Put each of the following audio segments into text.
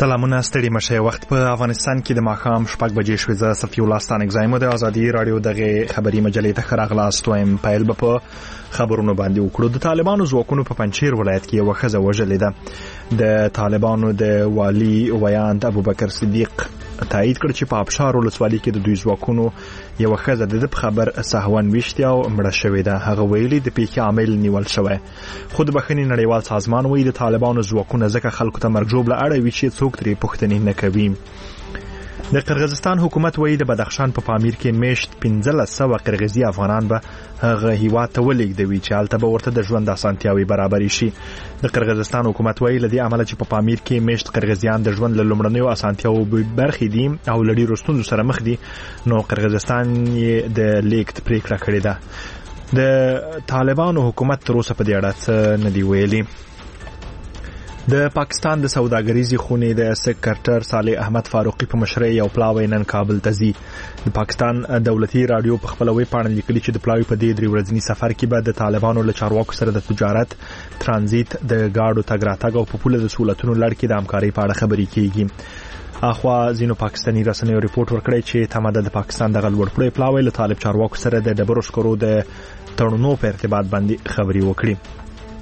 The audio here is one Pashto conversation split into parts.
سلامونه ستړي مشه. وخت په افغانستان کې د ماښام 6 بجې شوې. زه صفي الله ستانکزایم د ازادي رادیو دغه خبري مجلې ته راغلاست وایم. پایل په خبرونو باندې وکړو. د طالبانو ځواکونو په پنجشیر ولایت کې یو ښځه وژلې ده. د طالبانو د والی ویاند ابوبکر صدیق تایید کړ چې په ابشار ولسوالۍ کې د دوی ځواکونو یو ښځه د خبر سهوان وشتیا او مړه شوې ده. هغه ویلي د پیښې عامل نیول شوی. خود بخښنې نړیوال سازمان وایي د طالبانو ځواکونه ځکه خلکو ته مرګ ژوبله اړوي چې څوک ترې پوښتنې نه کوي. د قرغیزستان حکومت وایي د بدخشان په پامیر کې میشت 1500 قرغیزي افغانان به هغه هیواد ته ولېږدوي چې هلته به ورته د ژوند اسانتیاوې برابرې شي. د قرغیزستان حکومت وایي له دې امله چې په پامیر کې میشت قرغیزیان د ژوند له لومړنیو اسانتیاوو برخې دي او له ډېرو ستونزو سره مخ دي، نو قرغیزستان یې د لیږد پریکړه کړې ده. د طالبانو حکومت تر اوسه په دې اړه څه نه دي ویلي. د پاکستان د سوداګریزي خونې د سکرټر صالح احمد فاروقي په مشرۍ یو پلاوی نن کابل ته ځي. د پاکستان دولتي رادیو په خپل ویب پاڼه لیکلي چې د پلاوی په دې 3 ورځني سفر کې به د طالبانو له چارواکو سره د تجارت، ترانزیت، د گاډو تګ راتګ او په پوله د سہولتونو لړ کې د همکارۍ په اړه خبرې کیږي. اخوا ځینو پاکستاني رسنیو ریپورت ورکړی چې تماده د پاکستان د غلوړپړې پلاوی له طالب چارواکو سره د ډبرو سکرو د تړونو په ارتباط باندې خبرې وکړي.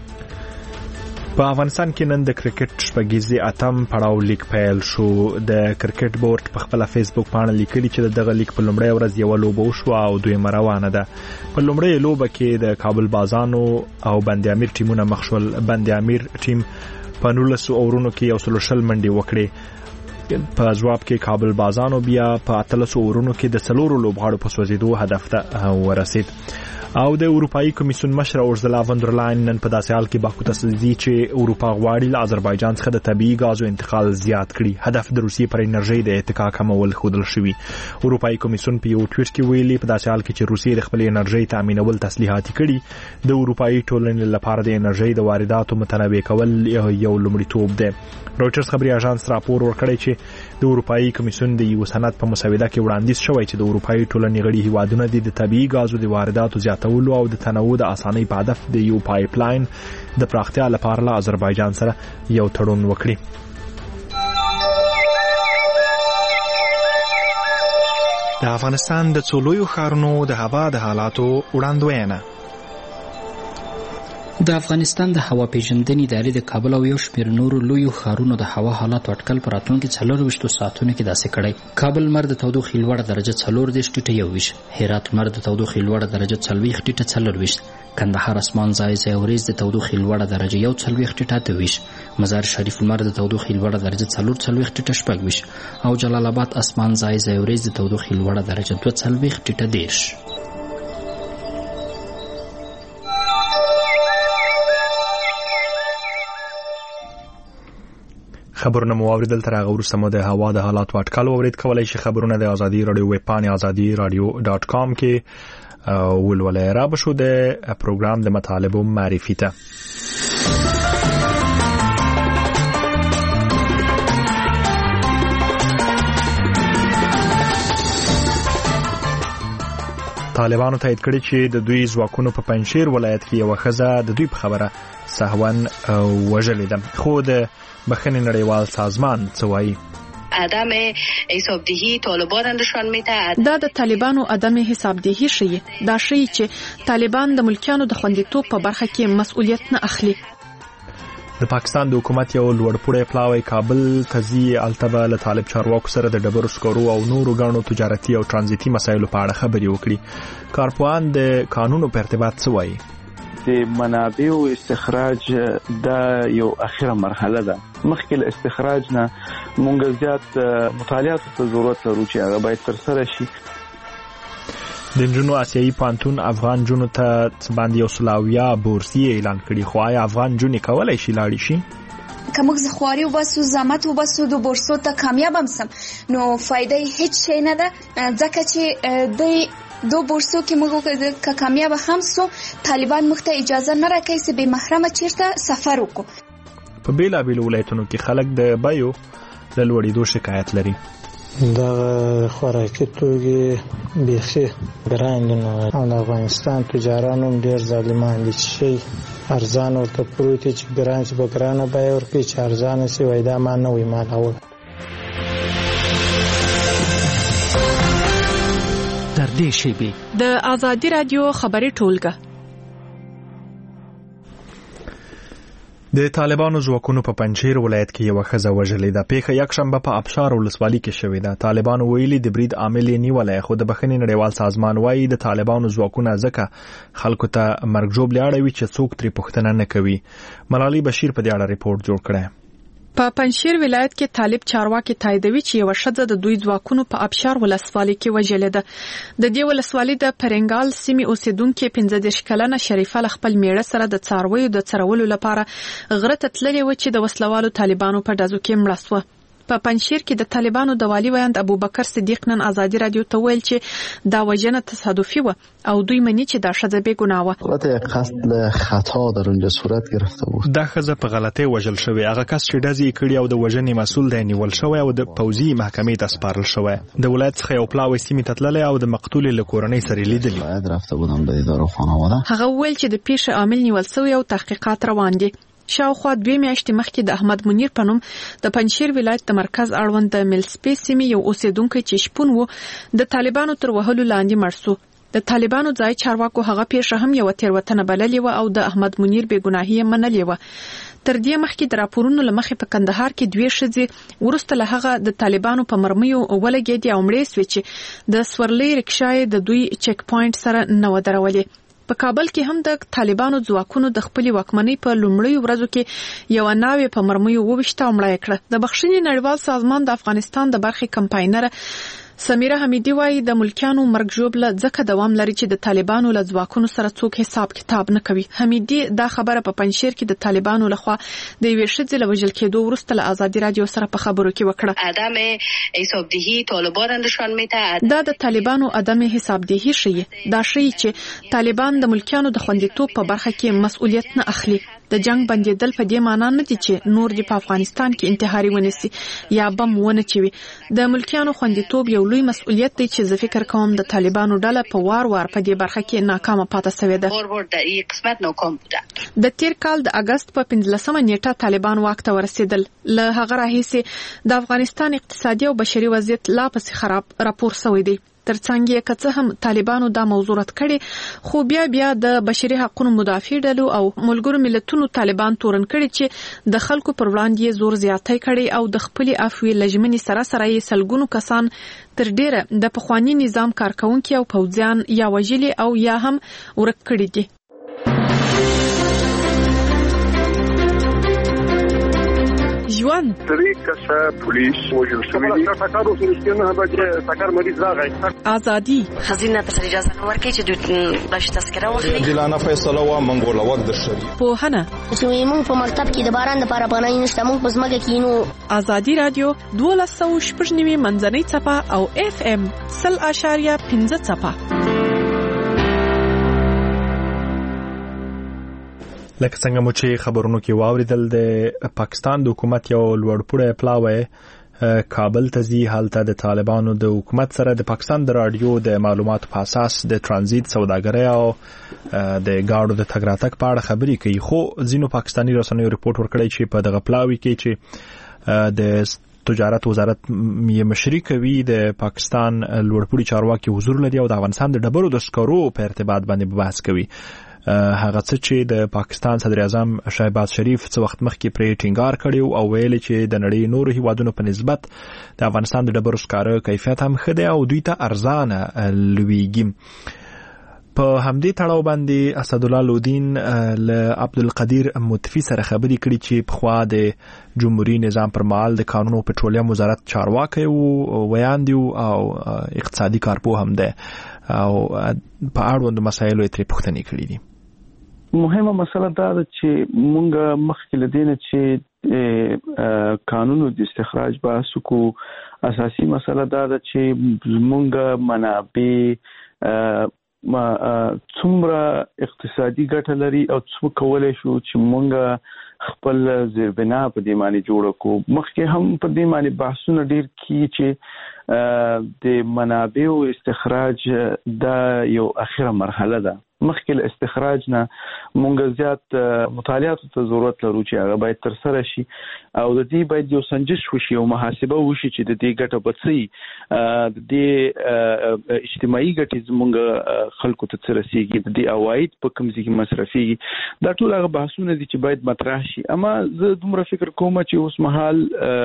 په افغانستان کې نن د کرکټ شپږیزې اتم پړاو لیگ پیل شو. د کرکټ بورډ په خپل فیسبوک باندې لیکلي چې دغه لیگ په لومړۍ ورځ یو لوبه وشو او دویمه روانه ده. په لومړۍ لوبه کې د کابل بازانو او بند امیر ټیمونه مخ شول. بند امیر ټیم په 19 اورونو کې 130 منډې وکړې. په جواب کې کابل بازانو بیا په 13 اورونو کې د 4 لوبغاړو په سوځېدو هدف ته ورسید. او د اروپאי کمیسیون مشر اورزلا فون در لاین نن په داسې حال کې باکو ته سزي چې اروپا غواړي له آذربایجان څخه د طبيعي غازو انتقال زیات کړي. هدف د روسیې پر انرژي د اتکا کمول خودل شوی. اروپאי کمیسیون په یو ټویټ کې ویلي په داسې حال کې چې روسیې د خپل انرژي تامینول تسلیحاتي کړي، د اروپאי ټولنې لپاره د انرژي د وارداتو متنوع کول یو لومړیتوب دی. رويټرز خبري اژانس راپور ورکړی چې د اروپאי کمیسیون د یو سند په مسوده کې وړاندیز شوی چې د اروپאי ټولنې غړي هیوادونه د طبيعي غازو د وارداتو زیاتولو او د تنوع د اسانۍ په هدف د یو پایپ لاین د پراختیا لپاره له آذربایجان سره یو تړون وکړي. د افغانستان د څولویو ښارونو د هوا د حالاتو وړاندوینه. د افغانستان د هوا پیژندنې ادارې د کابل او یو شمېر نورو لویو ښارونو د هوا حالات اټکل په راتلونکي 24 ساعتونو کې داسې کړی. کابل لمر د تودوخې لوړه درجه 34 ټیټه 21، هرات لمر د تودوخې لوړه درجه 40 ټیټه 24، کندهار اسمان ځای ځای وریځ د تودوخې لوړه درجه 41 ټیټه 23، مزار شریف لمر د تودوخې لوړه درجه 44 ټیټه 26 او جلال آباد اسمان ځای ځای وریځ د تودوخې لوړه درجه 42 ټیټه 10. خبرونه مو اوریدل. تر هغه وروسته مو د هوا د حالات اټکل اورید. کولای شئ خبرونه د ازادي رادیو ویب پاڼې azadiradio.com کې ولولئ. را بشو د پروګرام د مطالبو معرفي ته. طالبانو تایید کړی چې د دوی ځواکونو په پنجشیر ولایت کې یو ښځه د دوی په خبره سهوان وژلې ده. خو د بخښنې نړیوال سازمان څه وایي؟ عدم حسابدهی طالبان نشان میده. دا د طالبانو عدم حسابدهی شي. دا شي چې طالبان د ملکیانو د خوندیتوب په برخه کې مسؤلیت نه اخلي. د پاکستان د حکومت یو لوړپوړی پلاوی کابل ته ځي. البته له طالب چارواکو سره د ډبرو سکرو او نورو غاڼو تجارتي او ترانزیتي مسایلو په اړه خبرې وکړي. کارپوهان د قانونو په ارتباط څه وایي؟ د منابع او استخراج دا یو اخیره مرحله ده. مخکې له استخراج نه مونږ زیات مطالعات ته ضرورت لرو چې هغه باید ترسره شي. د جنوب آسیایي پانتون افغان جنو ته باندې یو سلاویا بورسي اعلان کړي. خو آیا افغان جنې کولای شي لاړ شي؟ که موږ زخواري وباسو، زحمت وباسو، د بورسو ته کامیاب هم سم، نو فائدې هیڅ شي نه ده. ځکه چې د دو بورسو کې موږ که کامیاب هم سو، طالبان موږ ته اجازه نه راکوي چې بې محرمه چیرته سفر وکړو. په بیلابیلو ولایتونو کې خلک د بیو له لوړېدو شکایت لري. دا خوراکي توکي بیخي ګران دي او د افغانستان تجارانو ډېر ظالمان دي چې ارزان ورته پروت چې ګران چې په ګرانه بیه ورکړي چې ارزانه شي وای دا ما نه وي مال اول. تر دې شیبې د آزادي رادیو خبري ټولګه. د طالبانو ځواکونو په پنجشیر ولایت کې یو ښځه وژلې ده. پیښه یکشنبه په ابشار ولسوالۍ کې شوې ده. طالبانو ویلي د برید عامل یې نیولی، خو د بخښنې نړیوال سازمان وایي د طالبانو ځواکونه ځکه خلکو ته مرګ ژوبلې اړوي چې څوک ترې پوښتنه نه کوي. ملالۍ بشیر په دې اړه ریپورت جوړ کړی. په پنجشیر ولایت کې طالب چارواکي تاییدوي چې یو ښځه د دوی ځواکونو په ابشار ولسوالۍ کې وژلې ده. د دې ولسوالۍ د پرنګال سیمې اوسیدونکو 15 کلنه شریفه له خپل میړه سره د څارویو د څرولو لپاره غره ته تللې و چې د وسلوالو طالبانو په ډزو کې مړه شوه. په پنجشیر کې د طالبانو د والي ویاند ابوبکر صدیق نن آزادي رادیو ته ویل چې دا وژنه تصادفي و او دوی مني چې دا ښځه بې ګناه وه. البته قتل خطا در اونجا صورت گرفته بود. دا ښځه په غلطۍ وژل شوې. هغه کس چې ډزې کړي او د وژنې مسؤل دی نیول شوی او د پوځي محکمې ته سپارل شوی. د ولایت څخه یو پلاوی سیمې ته تللی او د مقتولې له کورنۍ سره لیدلی. باید رفته بودم به اداره خانواده. هغه ویل چې د پیښې عامل نیول شوی او تحقیقات روان دي. شاوخوا 2 میاشتې مخکې د احمد منیر په نوم د پنجشیر ولایت د مرکز اړوند د ملسپې سیمې یو اوسیدونکی چې شپون و د طالبانو تر وهلو لاندې مړ شو. د طالبانو ځای چارواکو هغه پیښه هم یو تیروتنه بللې و او د احمد منیر بې ګناهي منلې و. تر دې مخکې د راپورونو لمخې په کندهار کې 2 ښځې ورسته له هغه د طالبانو په مرمیو ولګېدې او مړې شوې چې د سورلۍ رکشای د دوی چک پوینټ سره نه ودرولې. په کابل کې هم د طالبانو ځواکونو د خپل واکمنۍ په لومړیو ورځو کې یو ناوې په مرمیو وويشته او مړه کړه. د بخښنې نړیوال سازمان د افغانستان د برخې کمپاینر سمیره حمیدی وایي د ملکیانو مرګ ژوبله ځکه دوام لري چې د طالبانو له ځواکونو سره څوک حساب کتاب نه کوي. حمیدی دا خبره په پنجشیر کې د طالبانو لخوا د یوې ښځې له وژل کېدو وروسته له آزادي رادیو سره په خبرو کې وکړه. عدم حسابدهی طالبان نشان میده. دا د طالبانو عدم حسابدهی ښيي. دا ښيي چې طالبان د ملکیانو د خوندیتوب په برخه کې مسؤلیت نه اخلي. د جنگ بندیدل په دې معنی نه دي چې نور دی په افغانستان کې انتحاري ونیسي یا بم ونه چوي. د ملکیانو خوندیتوب یو لوی مسؤلیت دی چې زه فکر کوم د طالبانو ډله په وار په دې برخه کې ناکامه پاتې شوې ده. د تیر کال د اگست په 15 نیټه طالبان واک ته ورسېدل. له هغه راهیسې د افغانستان اقتصادي او بشري وضعیت لا پسې خراب راپور شوی دی. ترڅنګ یې که څه هم طالبانو دا موضوع رد کړي خو بیا د بشري حقوقو مدافع ډلو او ملګرو ملتونو طالبان تورن کړي چې د خلکو پر وړاندې زور زیاتی کړي او د خپل عفوي لجمنې سره یې سلګونو کسان تر ډیره د پخوانی نظام کارکونکو او پوځیان یا وژلي او یا هم ورک کړي دي. ژوند پولیس وژل شوی دي. ازادي خزینه ته اجازه نه ورکړي چې دوی باندې تذکره واخلي. عادلانه فیصله و منګول وخت د شری پوهنه چې موږ په مکتب کې د باران لپاره پناه نشته. موږ په ځمکه کې نو آزادي رادیو 1290 منځنۍ صفه او FM 0.5 صفه. لکه څنګه مو چې خبرونو کې واوریدل د پاکستان د حکومت یو لوړپوړی پلاوی کابل ته ځي. هلته د طالبانو د حکومت سره د پاکستان د رادیو د معلوماتو په اساس د ترانزیت سوداګرۍ او د گاډو د تګ راتګ په اړه خبرې کوي. خو ځینو پاکستاني رسنیو ریپورت ورکړی چې په دغه پلاوی کې چې د تجارت وزارت یې مشري کوي د پاکستان لوړپوړي چارواکي حضور لري او د افغانستان د ډبرو د سکرو په ارتباط باندې بحث کوي. هغه څه چې د پاکستان صدر اعظم شهباز شریف څو وخت مخکې پرې ټینګار کړی او ویل چې د نړۍ نورو هیوادونو په نسبت د افغانستان د ډبرو سکاره کیفیت هم ښه دی او دوی ته ارزانه لویږي. په همدې تړاو باندې اسدالله لودین له عبدالقدیر مطفی سره خبرې کړې چې په خوا د جمهوریت نظام پر مهال د قانون او پټرولیم وزارت چارواکي او ویاند او اقتصادي کارپوه هم ده او په اړوند مسایلو یې ترې پوښتنې کړې دي. مهمه مسله دا ده چې مونږ مخکې لدینه چې قانون د استخراج بحث کو اساسي مسله دا ده چې مونږ منابع څومره اقتصادي ګټه لري او څو کولای شو چې مونږ خپل زیربنا په دې معنی جوړ کو. مخکې هم په دې معنی بحثونه ډیر کی چې د منابع او استخراج دا یو اخیره مرحله ده مخکې استخراج نه مونږ زیات مطالعات ته ضرورت لرو چې هغه باید تر سره شي او د دې باید یو سنجش وشي او محاسبه وشي چې د دې ګټه بڅي د دې اجتماعي ګټې زمونږ خلکو ته رسیږي د دې عواید په کوم ځای کې مصرفيږي دا ټول هغه بحثونه دي چې باید مطرح شي اما زه دومره فکر کوم چې اوس مهال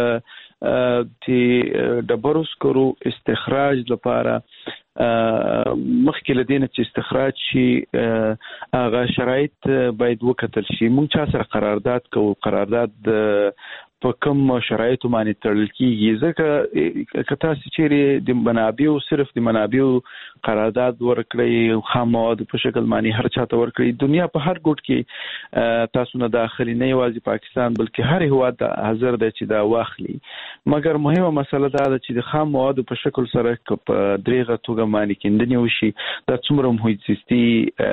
چې د برسکرو استخراج لپاره مخکې لدینه چې استخراج شي هغه شرایط باید وکتل شي مونږ چا سره قرارداد کوو قرارداد په کوم شرایطو باندې تړل کیږي ځکه که تاسو چیرې د منابعو صرف د منابعو قرارداد ورکړئ خام مواد په شکل باندې هر چاته ورکړئ دنیا په هر ګوټ کې تاسو نه داخلي نه یوازې پاکستان بلکې هر هیواد حاضر دی چې دا واخلي مګر مهمه مسله دا ده چې د خام مواد په شکل سره په دریغه توګه باندې کېندنې وشي دا څومره محیط زیستي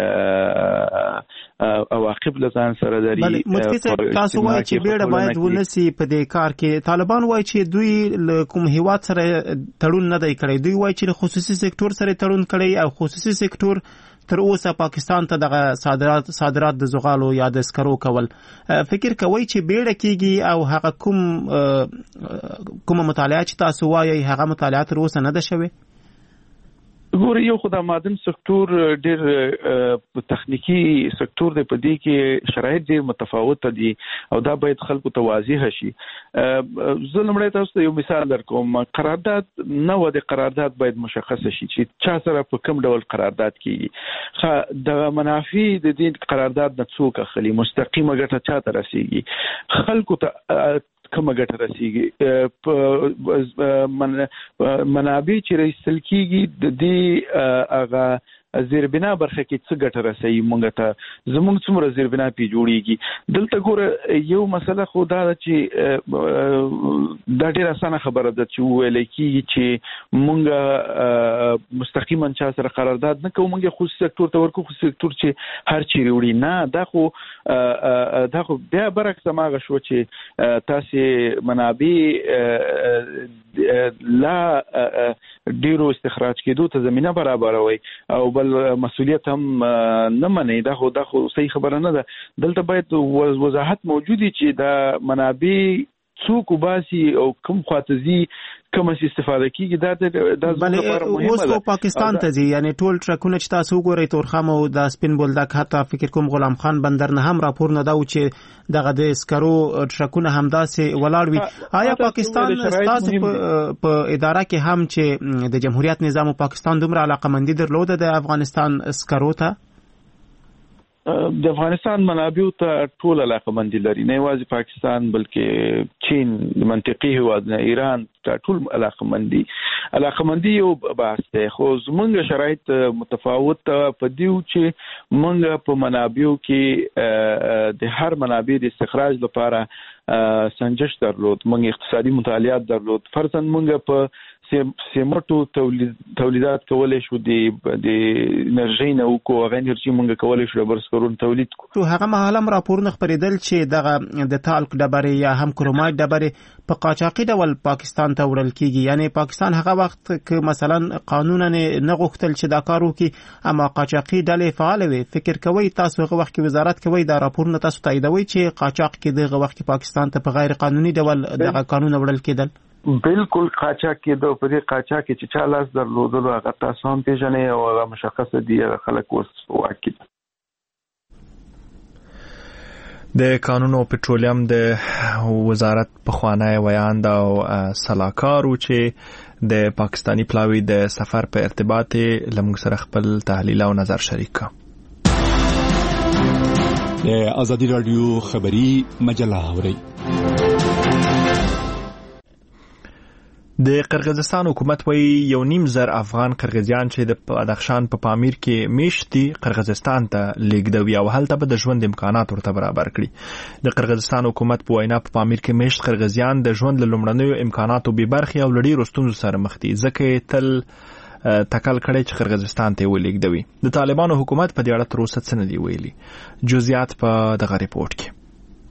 عواقب لزان سره لري بل متفق تاسو وایي چې بیړه باید ونسی په دې کار کې طالبان وایي چې دوی کوم هیواد سره تړون نه دی کړی دوی وایي چې خصوصي سکتور سره تړون کړی او خصوصي سکتور تر اوسه پاکستان ته دغه صادرات د زغالو یا د سکرو کول فکر کوي چې بیړه کیږي او هغه کوم مطالعه چې تاسو وایي هغه مطالعه تر اوسه نه ده شوی ګوره یو خو د معدن سکتور ډېر تخنیکی سکتور دی په دې کې شرایط ډېر متفاوت دي او دا باید خلکو ته واضح شي زه لمړی تاسو ته یو مثال درکوم قرارداد نه و د قرارداد باید مشخص شي چې چا سره په کوم ډول قرارداد کیږي د منافع د دې قرارداد نه څوک اخلي مستقیمه ګټه چاته رسیږي خلکو ته کومه ګټه رسیږي منابع چې رسل کیږي د دې هغه زیربنا برخه کې څه ګټه رسي مونږ ته زموږ څومره زیربنا پی جوړیږي دلته ګوره یو مسله خو دا چې دا ډیره اسانه خبره ده چې ویل کیږي چې مونږ مستقیما چا سره قرارداد نه کوو مونږ خصوصي سکتور ته ورکو خصوصي سکتور چې هر چیرې وړي نه دا خو بیا برعکس ماغه شو چې تاسو منابع لا ډیرو استخراج کېدو ته زمينه برابروي او بل مسؤلیت هم نه مني دا خو صحیح خبره نه ده دلته باید وضاحت موجودي چې دا منابع څوک وباسي او کوم خاطزي کوم استفاده کیږي دا بلې اوس په پاکستان ته ځي یعنی ټول ټرکونه چې تاسو وګورئ تورخم او د سپین بولدک حتی فکر کوم غلام خان بندر نه هم راپور نه دا چې دغه د سکرو ټرکونه همداسې ولاړ وي آیا پاکستان تاسو په اداره کې هم چې د جمهوریت نظام او پاکستان دومره علاقمندي درلوده د افغانستان سکرو ته د افغانستان منابع ته ټول علاقمندي لري نه یوازې پاکستان بلکې چین منطقي هیواد نه ایران ته ټول علاقمندي یو بحث دی خو زمونږ شرایط متفاوت په دیو چې مونږ په منابعو کې د هر منابع د استخراج لپاره سنجش درلود مونږ اقتصادي مطالعات درلود فرضاً مونږ په سیمټو تولیدات کولای شو د انرژي نه او کو غیر انرژي مونږ کولای شو برسکرون تولید کو هغه مهالم راپورونه خبرېدل چې دغه د تالک ډبرې یا هم کرومایټ ډبرې په قاچاقي ډول پاکستان ته وړل کیږي یعنی پاکستان هغه وخت کې مثلا قانونا نه غوښتل چې دا کار وکړي اما قاچاقي ډلې فعال وي فکر کوي تاسو هغه وخت کې وزارت کوي دا راپورونه تاسو تاییدوي چې قاچاق کې دغه وخت کې پاکستان ته په غیر قانوني ډول دغه قانون وړل کېدل بالکل قاچاق کېدو په دې قاچاق کې چې چا لاس درلودلو هغه تاسو هم پیژنئ او هغه مشخصه دي خلک اوس واقع د قانون او پټرولیم د وزارت پخوانی ویاند او سلاکارو چې د پاکستانی پلاوی د سفر په ارتباط لمغ سره خپل تحلیل او نظر شریک کړ د ازادي رادیو خبری مجله اوري د قرغیزستان حکومت وایي 1.5 افغان قرغیزیان چې د بدخشان په پامیر کې میشتي قرغیزستان ته لیږدوي او هلته به د ژوند امکانات ورته برابر کړي د قرغیزستان حکومت په وینا په پامیر کې میشت قرغیزیان د ژوند له لومړنیو امکاناتو به برخي او لړۍ رستونزو سره مخ دي ځکه تل تکل کړي چې قرغیزستان ته ولیږدوي د طالبانو حکومت په دې اړه تر اوسه څه نه دی ویلي جزئیات په دغه ریپورت کې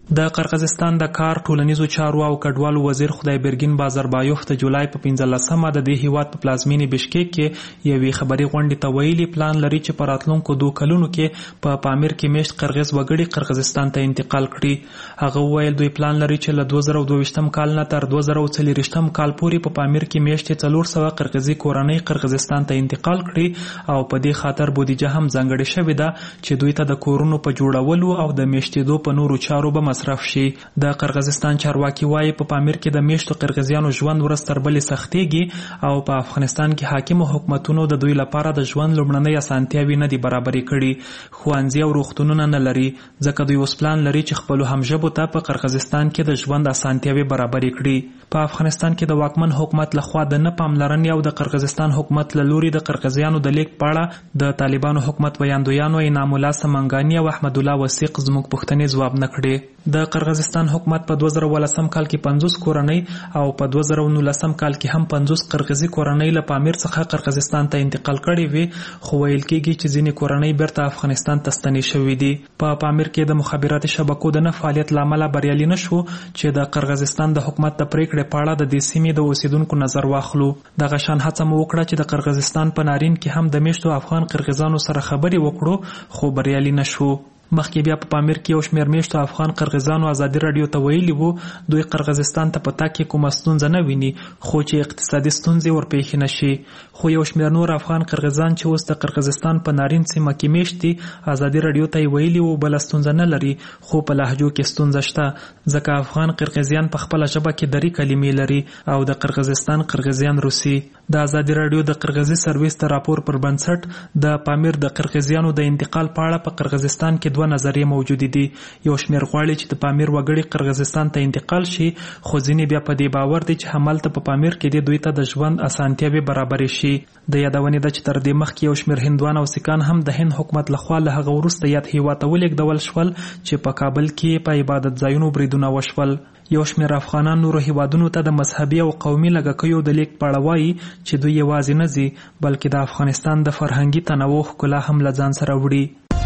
د قرغیزستان د کار ټولنیزو چارو او کډوالو وزیر خدایبرګین بازربایوف د جولای په 15مه د دې هیواد په پلازمینې بشکیک کې یوې خبري غونډې ته ویلي پلان لري چې په راتلونکو 2 کلونو کې په پامیر کې میشت قرغیز وګړي قرغیزستان ته انتقال کړي. هغه ویل دوی پلان لري چې له 2022م کال نه تر 2040م کال پورې په پامیر کې میشت 400 قرغیزي کورنۍ قرغیزستان ته انتقال کړي او په دې خاطر بودیجه هم ځانګړې شوې ده چې دوی ته د کورونو په جوړولو او د میشتېدو په نورو چارو به مصرف شي. د قرغیزستان چارواکي وایي په پامیر کې د میشتو قرغیزیانو ژوند ورځ تر بلې سختېږي او په افغانستان کې حاکمو حکومتونو د دوی لپاره د ژوند لومړنۍ اسانتیاوې نه دي برابرې کړي. ښوونځي او روغتونونه نه لري ځکه دوی اوس پلان لري چې خپلو همژبو ته په قرغیزستان کې د ژوند اسانتیاوې برابرې کړي. په افغانستان کې د واکمن حکومت لخوا د نه پاملرنې او د قرغیزستان حکومت له لوري د قرغیزیانو د لیک په اړه د طالبانو حکومت ویاندویانو انعام الله سمنګاني او احمد الله وثیق زموږ پوښتنې ځواب نه کړې. د قرغیزستان حکومت په 2018 کال کې 50 کورنۍ او په 2019 کال کې هم 50 قرغیزي کورنۍ له پامیر څخه قرغیزستان ته انتقال کړي وي خو ویل کېږي چې ځینې کورنۍ بیرته افغانستان ته ستنې شوې دي. په پامیر کې د مخابراتي شبکو د نه فعالیت لامل بریالي نشو چې د قرغیزستان د حکومت د پریکړې په اړه د دې سیمې د اوسیدونکو نظر واخلو. دغه شان هڅه مو وکړه چې د قرغیزستان په نارین کې هم د میشتو افغان قرغیزانو سره خبرې وکړو خو بریالي نشو. مخکې بیا په پامیر کې یو شمېر میشتو افغان قرغیزانو ازادي راډیو ته ویلي وو دوی قرغیزستان ته په تګ کې کومه ستونزه نه ویني خو چې اقتصادي ستونزې ورپېښې نشي. خو یو شمېر نور افغان قرغیزان چې اوس د قرغیزستان په نارین سیمه کې میشت دي ازادي راډیو ته ویلي وو بله ستونزه نه لري خو په لهجو کې ستونزه شته ځکه افغان قرغیزیان په خپله ژبه کې درې کلمې لري او د قرغیزستان قرغیزیان روسي. د ازادي راډیو د قرغیزي سرویس د راپور پر بنسټ د پامیر د قرغیزیانو د انتقال په اړه په قرغیزستان کې 2 نظریې موجودې دي. یو شمېر غواړي چې د پامیر وګړي قرغیزستان ته انتقال شي خو ځینې بیا په دې باور دي چې همالته په پامیر کې د دوی ته د ژوند اسانتیاوې برابرې شي. د یادونې ده چې تر دې مخکې یو شمېر هندوان او سیکان هم د هند حکومت لخوا له هغه وروسته یاد هیواد ته ولېږدول شول چې په کابل کې په عبادت ځایونو بریدونه وشول. یو شمېر افغانان نورو هیوادونو ته د مذهبي او قومي لږکیو د لیک په اړه وایي چې دوی یوازې نه ځي بلکې د افغانستان د فرهنګي تنوع ښکلا هم له ځان سره وړي.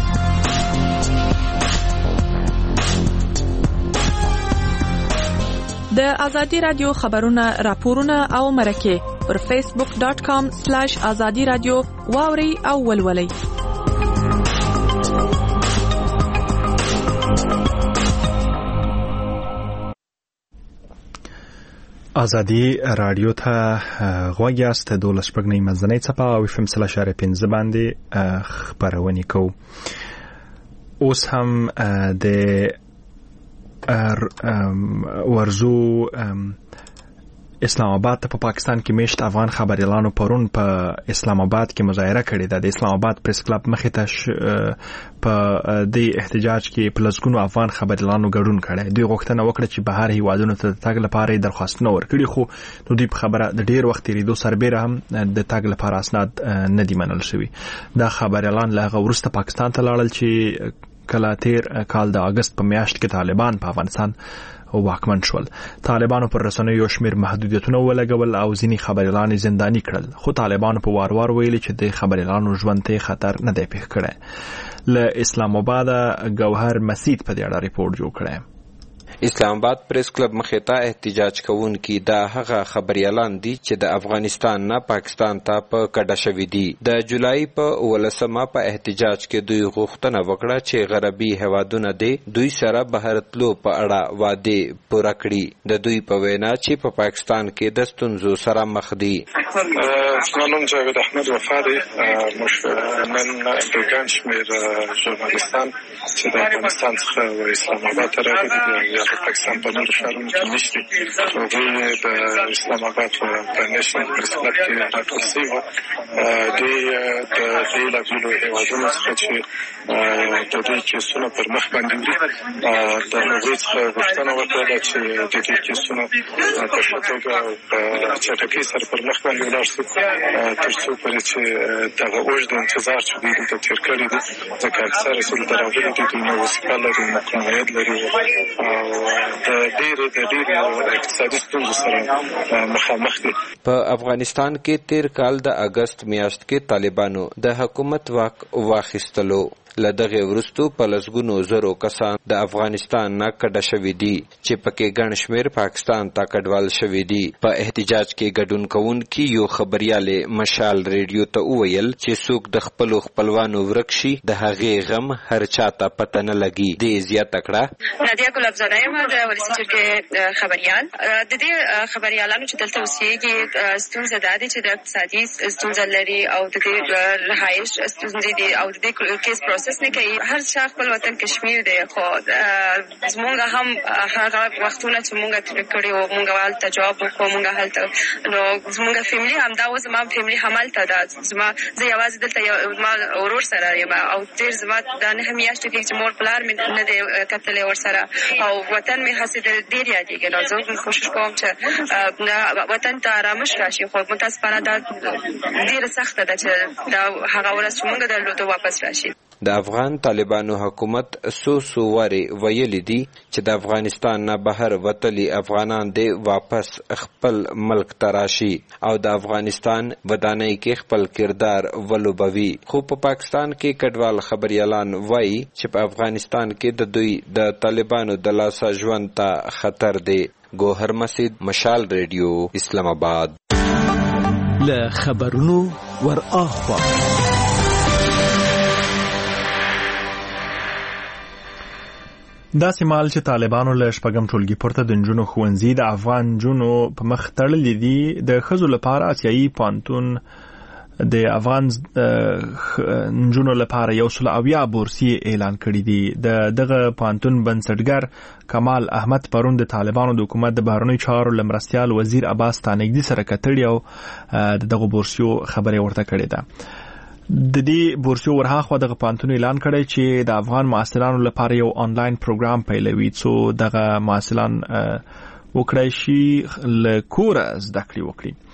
د ازادي رادیو خبرونه راپورونه او مرکه پر facebook.com/azadi radio واوري او ولولي. ازادي رادیو ته غوږ یاست. 12 شپږنۍ منځنۍ څپه او FM 0.5 باندې خبرونه کوو. اوس هم د ورزو اسلام آباد ته په پاکستان کې میشت افغان خبريالانو پرون په اسلام آباد کې مظاهره کړې ده. د اسلام آباد پریس کلب مخې ته په دې احتجاج کې پلسګونو افغان خبريالانو ګډون کړی. دوی غوښتنه وکړه چې بهر هیوادونو ته د تګ لپاره درخواستونه ورکړي خو د دوی په خبره د ډیر وخت تیریدو سربېره هم د تګ لپاره اسناد نه دي منل شوي. دا خبريالان له هغه وروسته پاکستان ته لاړل چې کله تیر کال د اگست په میاشت کې طالبان په افغانستان واکمن شول. طالبانو پر رسنیو یو شمېر محدودیتونه ولګول او ځینې خبريالان زنداني کړل خو طالبانو په وار وار ویلي چې د خبريالانو ژوند ته خطر نه دی پېښ کړی. له اسلام آباد ګوهر مسید په دې اړه ریپورت جوړ کړی. اسلام آباد پریس کلب مخې ته احتجاج کوونکي دا هغه خبريالان دي چې د افغانستان نه پاکستان ته په کډه شوي دي. د جولای په 18مه په احتجاج کې دوی غوښتنه وکړه چې غربي هیوادونه دوی سره بهر تلو په اړه وعده پوره کړي. د دوی په وینا چې په پاکستان کې د ستونزو سره مخ دي. زما نوم جاوید احمد وفا دی. نن د ګڼ شمېر ژورنالستان چې د افغانستان څخه اسلام آباد ته راغلي دي د پاکستان په نورو ښارونو کې نشته. هغوی د اسلام آباد په نیشنل پریس کلب کې راټول شوي وو. دوی د بېلابېلو هېوادونو څخه چې د دوی کیسونه پر مخ باندې وړي د هغوی څخه غوښتنه وکړله چې د دې کیسونه په ښه توګه او په چټکۍ سره پر مخ باندې ولاړ شي تر څو پورې چې دغه اوږد انتظار چې دوی دلته تېر کړی دي ځکه اکثره چې دلته راغلي دي دوی نه وظیفه لري نه کوم عاید لري او د ډېرې اقتصادي ستونزو سره مخامخ دي. په افغانستان کې تیر کال د اگست میاشت کې طالبانو د حکومت واک واخیستلو. له دغه وروسته په لسګونو زرو کسان د افغانستان نه کډه شوي دي چې پکې ګڼ شمېر پاکستان ته کډوال شوي دي. په احتجاج کې ګډون کوونکي یو خبریال مشال ریډیو ته وویل چې څوک د خپلو خپلوانو ورک شي د هغې غم هر چا ته پته نه لګي. دې زیاته کړه نادیه ګلابزاده یم د ولسي جرګې خبریال. د دې خبریالانو چې دلته اوسېږي ستونزه دا ده چې د اقتصادي ستونزه لري او د دې رهایش ستونزې دي او د دې کیس پروسس نه کوي. هر چا خپل وطن کشمیر دی خو زمونږ هم هغه وختونه چې مونږ تېر کړي وو مونږ هلته جواب وکړو مونږ هلته نو زمونږ فیملي همدا و زما فیملي هم هلته ده. زه یوازې دلته ما ورور سره یم او ډېر زما دا 9 میاشتې کېږي چې مور پلار مې نه دی کتلی ورسره او وطن مې هسې ډېر یادېږي. نو زه کوشش کوم چې وطن ته آرامش راشي خو متاسفانه دا ډېره سخته ده چې دا هغه ورځ چې مونږ درلوده واپس راشي. د افغان طالبانو حکومت څو وارې ویلي دي چې د افغانستان نه بهر وتلي افغانان دې واپس خپل ملک ته راشي او د افغانستان ودانۍ کې خپل کردار ولوبوي. خو په پاکستان کې کډوال خبریالان وایي چې په افغانستان کې د دوی د طالبانو د لاسه ژوند ته خطر دی. ګوهر مسید، مشال ریډیو، اسلام آباد. له خبرونو ور اخوا داسې مال چې طالبانو له شپږم ټولګي پورته د نجونو ښوونځي د افغان نجونو په مخ تړلي دي. د ښځو لپاره آسیایي پوهنتون د افغان نجونو لپاره 170 بورسي اعلان کړي دي. دغه پوهنتون بنسټګر کمال احمد پرون د طالبانو د حکومت د بهرنیو چارو لمرستیال وزیر عباس تانګدي سره کتړي او دغه بورسیو خبرې ورته کړې ده. د دې بورسیو ورهاخوا دغه پوهنتون اعلان کړی چې د افغان محصلانو لپاره یو آنلاین پروګرام پیلوي څو دغه محصلان وکړای شي له کوره زده کړې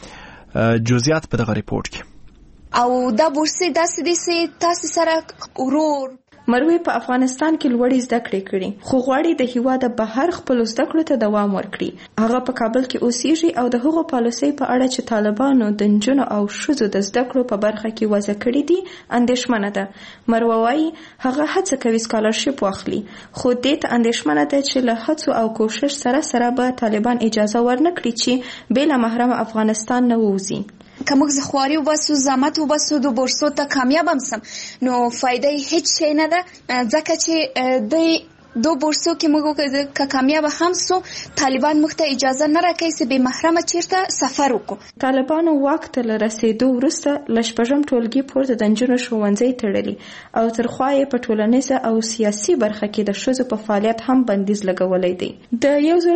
وکړي. جزئیات په دغه ریپورت کې. او دا بورسي داسې دي چې تاسو سره ورور مروي په افغانستان کې لوړې زده کړې کړې خو غواړي د هیواد بهر خپل زده کړو ته دوام ورکړي. هغه په کابل کې اوسېږي او د هغو پالیسۍ په اړه چې طالبانو د نجونو او ښځو د زده کړو په برخه کې وضع کړي دي اندېښمنه ده. مروه وایي هغه هڅه کوي سکالرشپ واخلي خو دې ته اندېښمنه ده چې له هڅو او کوشش سره به طالبان اجازه ورنکړي چې بې له محرم افغانستان نه ووځي. که موږ زخواري وباسو زحمت وباسو د بورسو ته کامیاب هم سم نو فایده هیڅ شی نه ده ځکه چې د دو بورسو کې موږ که کامیاب هم سو طالبان موږ ته اجازه نه راکوي چې بې محرمه چیرته سفر وکړو. طالبانو واک ته له رسېدو وروسته له شپږم ټولګي پورته د نجونو ښوونځی تړلي او ترخوا یې په ټولنیزه او سیاسي برخه کې د ښځو په فعالیت هم بندیز لګولی دی. د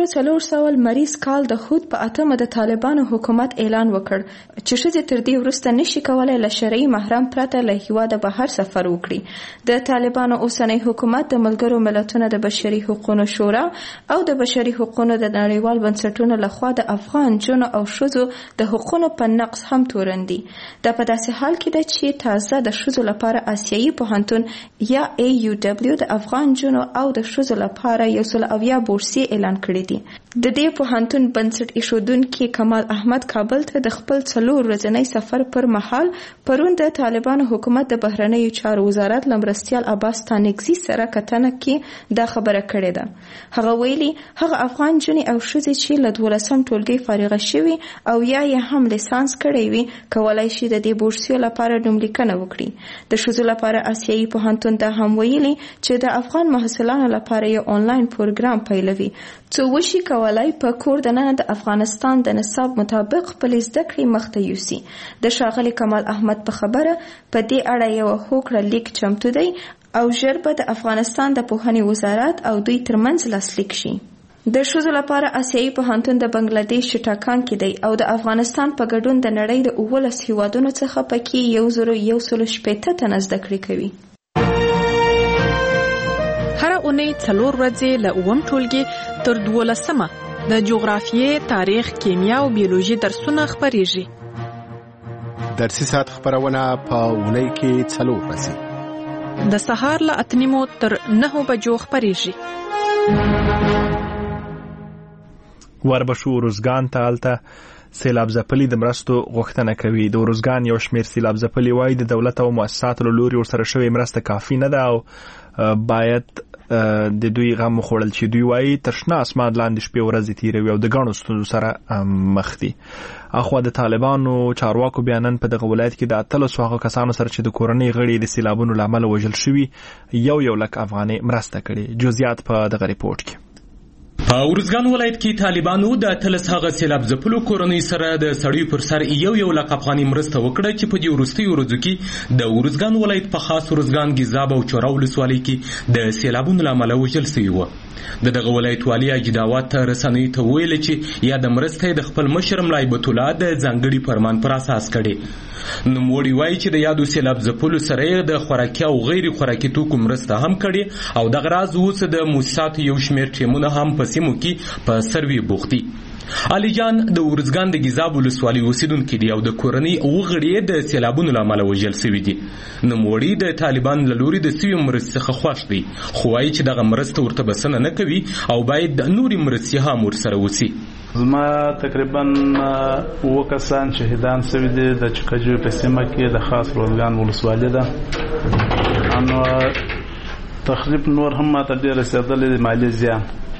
1400 لمریز کال د هود په 8 د طالبانو حکومت اعلان وکړ چې ښځې تر دې وروسته نشي کولی له شرعي محرم پرته له هیواده بهر سفر وکړي. د طالبانو اوسنی حکومت د ملګرو ملتونو د بشري حقوقو شورا او د بشري حقوقو د نړیوال بنسټونو لخوا د افغان جنو او ښځو د حقوقو په نقض هم تورندي. دا په داسې حال کې ده چې تازه د ښځو لپاره آسیایي پوهنتون یا AUW د افغان جنو او د ښځو لپاره 170 بورسي اعلان کړي دي. د دې پوهنتون بنسټ ایښودونکي کمال احمد کابل ته د خپل 4 ورځنی سفر پر مهال پرون د طالبانو حکومت د بهرنیو چارو وزارت لمرستیال عباس تانګزي سره کتنه کې دا خبره کړې ده. هغه ویلي هغه افغان جنې او ښځې چې له 12م ټولګي فارغه شوي او یا یې هم لیسانس کړی وي کولای شي د دې بورسیو لپاره نوملیکنه وکړي. د ښځو لپاره آسیایي پوهنتون دا هم ویلي چې د افغان محصلانو لپاره یو آنلاین پروګرام پیلوي څو وشي کولای په کور دننه د افغانستان د نصاب مطابق خپل زده کړې مخته یوسي. د ښاغلي کمال احمد په خبره په دې اړه یو هوکړه لیک چمتو دی او ژر به د افغانستان د پوهنې وزارت او دوی ترمنځ لاسلیک شي. د ښځو لپاره آسیایي پوهنتون د بنگلادیش ټاکان کې دی او د افغانستان په ګډون د نړۍ د 19 هیوادونو څخه پکې 1160 تنه زده کړې کوي. هر اونۍ 4 ورځې له 9م ټولګي تر 12مه د جغرافیې، تاریخ، کیمیا او بیولوژي درسونه خپریږي. درسي ساعت خبرونه په اونۍ کې 4 ورځې د سهار له 8 تر 9 بجو خپریږي. وربشو روزګان ته الته سیلاب ځپلي د مرستو غوښتنه کوي. د ارزګان یو شمېر سیلاب ځپلي وایي د دولت او مؤسساتو له لوري ورسره شوې مرسته کافي نه ده او باید د دوی غم وخوړل چې دوی وایي تر شنه اسمان لاندې شپې ورځې تیروي او د ګڼو ستونزو سره مخ دي. اخوا د طالبانو چارواکو بیا نن په دغه ولایت کې د 1300 کسانو سره چې د کورنۍ غړي د سیلابونو له امله وژل شوي 1 لک افغانۍ مرسته کړې. جزئیات په دغه ریپورت کې. په ارزګان ولایت کې طالبانو د 1300 سیلاب ځپلو کورنۍ سره د سړیو پر سر 1 لک افغانۍ مرسته وکړه چې په دې وروستیو ورځو کې د ارزګان ولایت په خاص ارزګان ګیزاب او چوره ولسوالۍ کې د سیلابونو له امله وژل شوي وو. دغه ولایت والي اجداوات ته رسنیو ته ویل چې یا د مرستې د خپل مشر ملا هیبت الله د ځانګړي فرمان پر اساس کړي. نوموړي وایي چې د یادو سیلاب ځپلو سره د خوراکي او غیر خوراکي توکو مرسته هم کړي او دغه راز اوس د موسساتو یو شمېر ټیمونه هم په سیمو کې په سروي بوختي. علي جان د ارزګان د ګیزاب ولسوالۍ اوسیدونکی دی او د کورنۍ غړي د سیلابونو له امله وژل شوي دي. نوموړي د طالبانو له لوري د سوي مرستې څخه خوښ دی خو وایي چې دغه مرسته ورته بسنه نه کوي او باید نورې مرستې هم ورسره وسي. زما تقریبا 9 کسان شهیدان شوي دي د چکجو په سیمه کې د خاص ارزګان ولسوالۍ ده. نو تقریبا نور هم ماته ډېر رسېدلې مالي زیان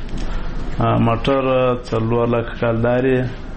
موټر 4 لک کالداري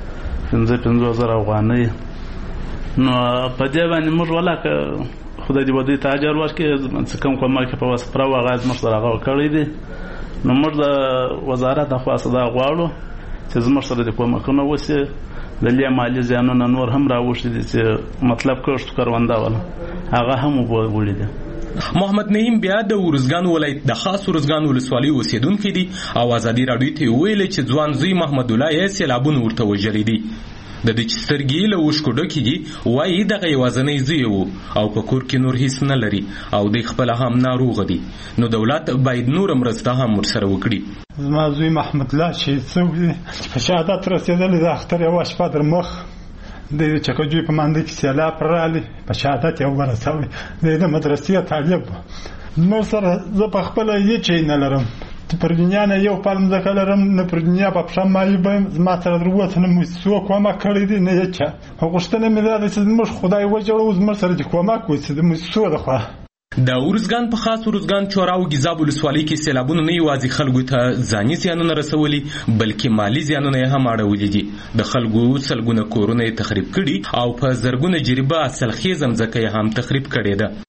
55,000 افغانۍ. نو په دې باندې موږ ولاکه خدای دې ودی ته اجر ورکړي چې کوم کومه کې په وسپره واغاز موږ سره غو کړی دي. نو موږ د وزارت خاصه دا غواړو چې زموږ سره د کومکونه وسی د لې مالي زیانونه نور هم راوښتي دي چې مطلب کښت کارونده ولا هغه هم وګوري دي. محمد نعیم بیا د ارزګان ولایت د خاص ارزګان ولسوالۍ اوسیدونکی دی او ازادي راډیو ته ویل چې ځوان زوی محمد الله یې سیلابونه ورته وژلي دي. د دې سترګې له اوښکو ډکې دي وایي دغه یوازینی زوی و او په کور کې نور هیڅ نه لري او د خپل هم ناروغ دي. نو دولت باید نور مرسته هم ورسره وکړي. زما زوی محمد الله چې څو په شهادت رسېدلی د اختر یو شپه در مخ د چکجوی په مانده کې سیلاب راغلی په شهادت یو ورسوي د مدرسې طالب نو سره زه په خپل هیڅ نه لرم پر دنیا نه یو پالم ځکه لرم نه پر دنیا په پښه مایي به زما سره دروته نه مو کومک کړی دی نه یې غوښتنه مې ده چې موږ خدای وجړو زموږ سره د کومک وکړي د مو د خوا. د ارزګان په خاص ارزګان چوره او ګیزاب ولسوالۍ کې سیلابونو نه یوازې خلکو ته ځاني زیانونه رسولي بلکې مالی زیانونه هم اړولي دي. د خلکو سلګونه کورونه یې تخریب کړي او په زرګونه جریبه حاصلخیزه مځکه یې هم تخریب کړې ده.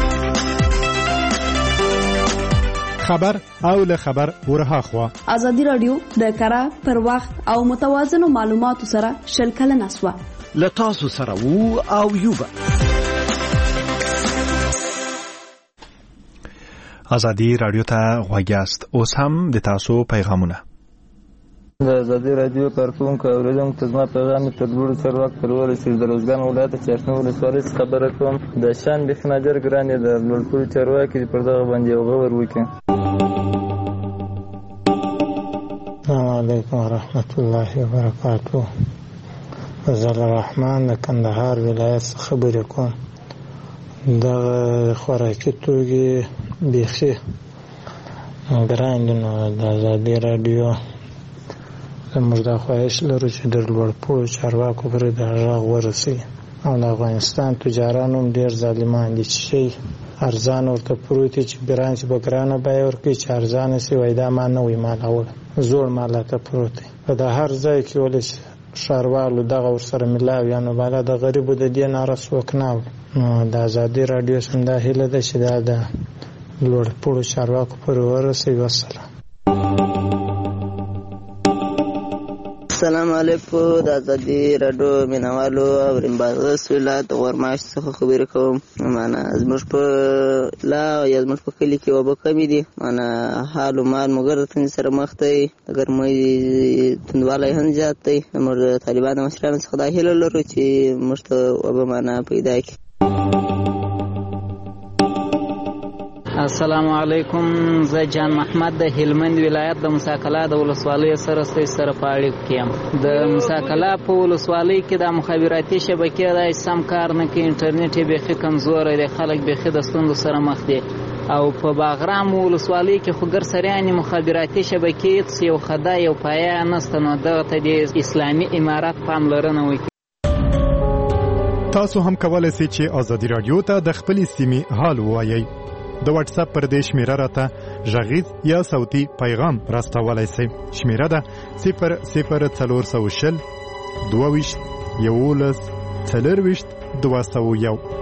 خبر او له خبر ورها خوا ازادي رادیو د کره پر وخت او متوازن معلوماتو سره شلکل نسوه ل تاسو سره وو او یوبا. ازادي رادیو ته غوږیاست. اوس هم د تاسو پیغامونه. د ازادي رادیو کارکونکو اوریدونکو ته زما پیغام تر لوړ سر وخت پر ورسېد. د روزګان ولایت چشمه ولسوالۍ خبره کوم. د شان بخناجر ګران د لوړپوړي چارواکي پر دغه باندې یو غور وکړي. السلام علیکم ورحمت الله وبرکاته. زل الرحمن د کندهار ولایت خبرې کوم. د خوراکي توکي بیخي ګران دي. نو د ازادي رادیو زموږ دا خواهش لرو چې د لوړپوړو چارواکو پرې دا غږ ورسوي او د افغانستان تجاران هم ډېر ظالمان دي چې شی ارزان ورته پروت دي چې ګران چې به ګرانه بیه ورکړي چې ارزانه شي وایي دا ما نه وي مالول زوړ مال ته پروت دی. په د هر ځای کې ولې ښاروالو دغه ورسره ملاو یا نو بالا د غریبو د دې ناره څوک نه اوري. نو د ازادي رادیو څخه دا هیله ده چې دا د لوړپوړو چارواکو پورې ورسوي. والسلام. السلام علیکم. د ازادي رادیو مینوالو او رمباز ولایت غورماش څخه خبرې کوم. معنا زموږ په لا یا زموږ په کلي کې وبا کمې دي. معنا حال و مال مګر د سره مخ دی. د ګرمۍ توندوالی هم زیات دی. موږ طالبانو مشرانو څخه دا هیله لرو چې موږ ته وبا معنا پیدا کړي. السلام علیکم. زه جان محمد د هلمند ولایت د مساکلا د ولسوالۍ سره په اړیکو کې یم. د مساکلا په ولسوالۍ کې د مخابراتي شبکې د سم کار نه کوي. انټرنیټ یې بیخي کمزوری دی. خلک بیخي د ستونزو سره مخ دي. او په باغرام ولسوالۍ کې خو ګرسریانې مخابراتي شبکې هېڅ یو خدا یو پایه نشته، نو دغه ته د اسلامي امارات پاملرنه وکړي. تاسو هم کولای شئ چې ازادي رادیو ته د خپلې سیمې حال ووایئ. د واتس اپ پر دې شمیره راته غږیز یا صوتي پیغام راستولی شئ. شمیره ده 00420 22 11 24 201.